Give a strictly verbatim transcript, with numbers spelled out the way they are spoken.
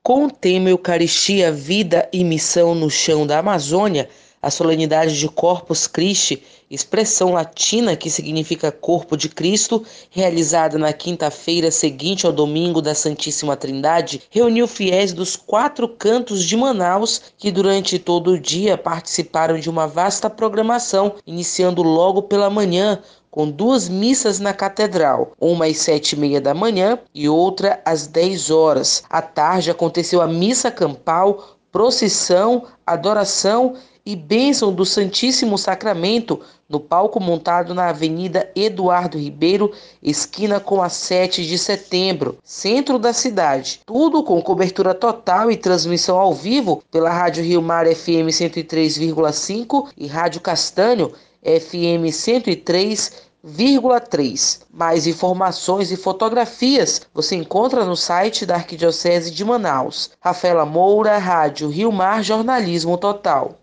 Com o tema Eucaristia, Vida e Missão no Chão da Amazônia, a solenidade de Corpus Christi, expressão latina que significa Corpo de Cristo, realizada na quinta-feira seguinte ao domingo da Santíssima Trindade, reuniu fiéis dos quatro cantos de Manaus que durante todo o dia participaram de uma vasta programação, iniciando logo pela manhã, com duas missas na catedral, uma às sete e meia da manhã e outra às dez horas. À tarde aconteceu a missa campal, procissão, adoração e bênção do Santíssimo Sacramento no palco montado na Avenida Eduardo Ribeiro, esquina com a sete de setembro, centro da cidade. Tudo com cobertura total e transmissão ao vivo pela Rádio Rio Mar F M cento e três vírgula cinco e Rádio Castanho F M cento e três vírgula três. Mais informações e fotografias você encontra no site da Arquidiocese de Manaus. Rafaela Moura, Rádio Rio Mar Jornalismo Total.